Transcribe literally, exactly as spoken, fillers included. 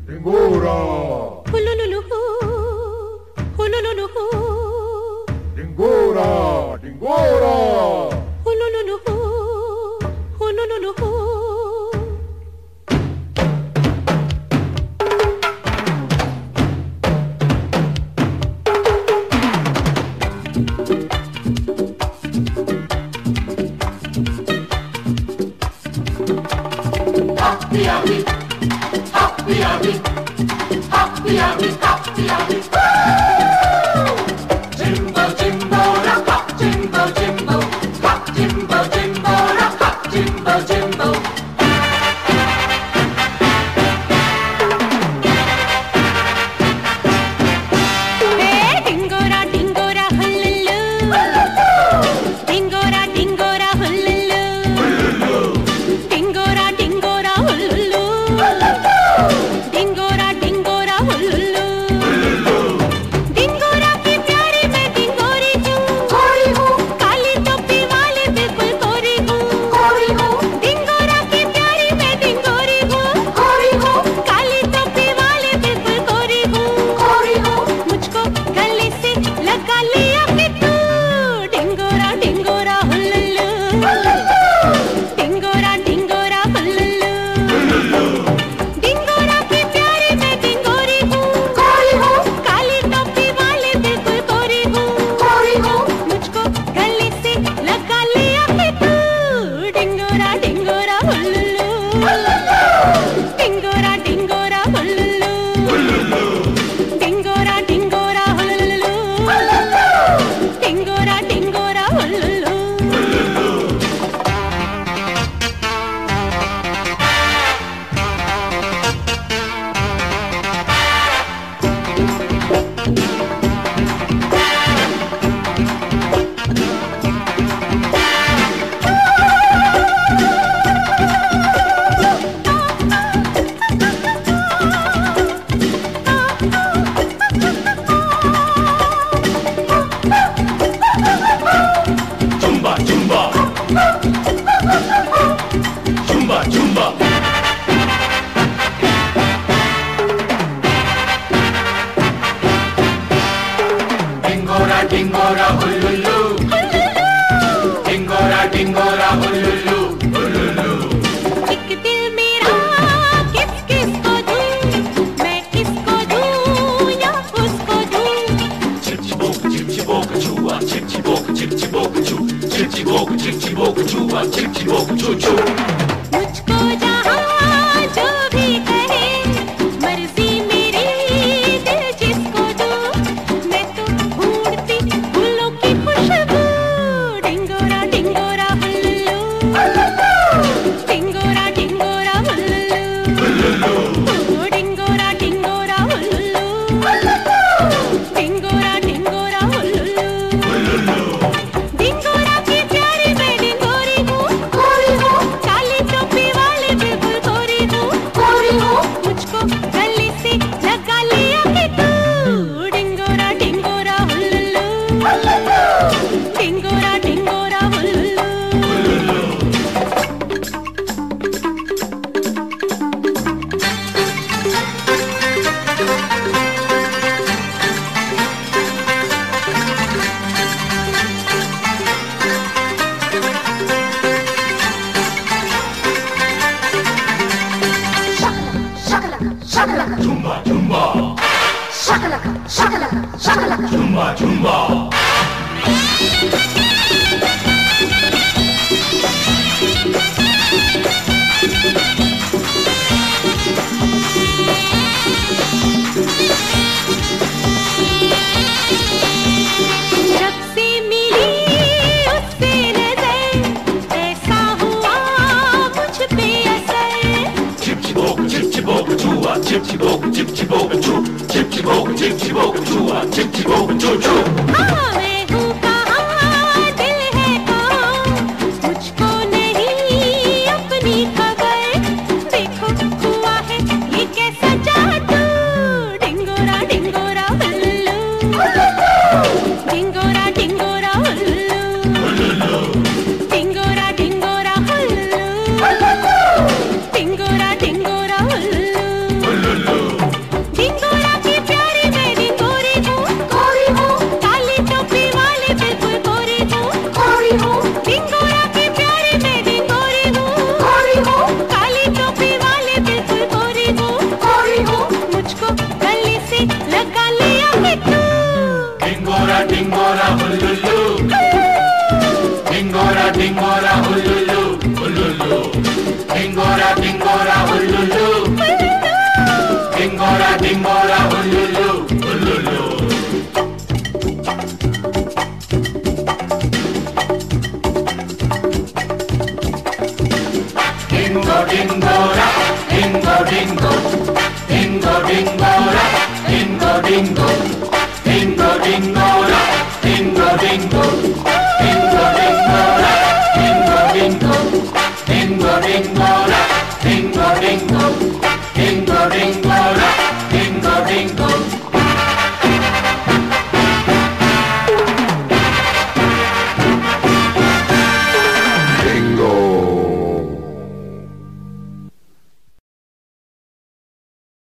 ढिंगोरा हुलुलुलु हु, हुलुलुलु हु, ढिंगोरा ढिंगोरा हुलुलुलु हु, हुलुलुलु हु। Happy, happy, happy, happy, happy, happy, happy, happy. Jimbo, Jimbo, rock, rock, Jimbo, Jimbo, rock, Jimbo, Jimbo, rock, rock, Jimbo, Jimbo. Hey, ढिंगोरा ढिंगोरा हुल्लुलु, ढिंगोरा ढिंगोरा हुल्लुलु, ढिंगोरा ढिंगोरा हुल्लुलु, ढिंगोरा ढिंगोरा हुल्लुलु, ढिंगोरा की प्यारी मैं ढिंगोरी हूँ, कोरी हूँ, काली टोपी वाली बिल्कुल कोरी हूँ, कोरी हूँ, ढिंगोरा की प्यारी मैं ढिंगोरी हूँ, कोरी हूँ, काली टोपी वाली बिल्कुल कोरी हूँ, कोरी हूँ। मुझको गले से लगा लिया कि तू ढिंगोरा ढिंगोरा हुल्लुलु, ढिंगोरा ढिंगोरा हुल्लुलु, ढिंगोरा की प्यारी मैं ढिंगोरी हूँ, कोरी हूँ, काली टोपी वाली बिल्कुल कोरी हूँ, कोरी हूँ। मुझको गले से लगा लिया कि तू ढिंगोरा ढिंगोरा हुल्लुलु, ढिंगोरा ढिंगोरा हुल्लुलु, ढिंगोरा ढिंगोरा हुल्लुलु, ढिंगोरा ढिंगोरा हुल्लुलु। Jumba, Jumba, Jumba, Jumba. Dingora, dingora, hullulu. Dingora, dingora, hullulu, hullulu. एक दिल मेरा किस किस को दूं, मैं किसको दूं या उसको दूं, Chip chibok, chip chibok, chua, chip chibok, chip chibok, chu, chip chibok, chip chibok, chua, chip chibok, chu chu. मुझको जहाँ जो भी कहे मर्जी मेरी दिल जिसको दो, मैं तो ढूंढती फूलों की खुशबू, ढिंगोरा ढिंगोरा हुल्लुलु, ढिंगोरा ढिंगोरा हुल्लुलु, ओ ढिंगोरा ढिंगोरा हुल्लुलु, ढिंगोरा ढिंगोरा हुल्लुलु, ढिंगोरा की प्यारी मैं ढिंगोरी हूँ, कोरी हूँ, काली टोपी वाली बिल्कुल कोरी हूँ, कोरी हूँ। मुझको गले से लगा लिया कि तू ढिंगोरा ढिंगोरा हुल्लुलु, ढिंगोरा ढिंगोरा हुल्लुलु। Shakalaka, shakalaka, Jumba, Jumba. Shakalaka, shakalaka, shakalaka, Jumba, Jumba. जब से मिली उससे नजर ऐसा हुआ मुझ पे असर, Chip chibok, chip chibok, chua, chip chibok, chip chibok, chu, chip chibok, chip chibok, chua, chip chibok, chu chu. हाँ मैं हूँ कहाँ दिल है कहाँ, मुझको नहीं अपनी खबर, देखो हुआ है ये कैसा जादू, ढिंगोरा ढिंगोरा हुल्लुलु, ढिंगोरा ढिंगोरा हुल्लुलु, ढिंगोरा ढिंगोरा हुल्लुलु, ढिंगोरा ढिंगोरा हुल्लुलु। हुल्लुल्लु ढिंगोरा ढिंगोरा हुल्लुल्लु हुल्लुल्लु ढिंगोरा ढिंगोरा हुल्लुल्लु ढिंगोरा ढिंगोरा हुल्लुल्लु हुल्लुल्लु Dingo dingora, dingo dingo, dingo dingora, dingo dingo, dingo dingora, dingo dingo, dingo dingora, dingo dingo, dingo dingora, dingo dingo, dingo dingo.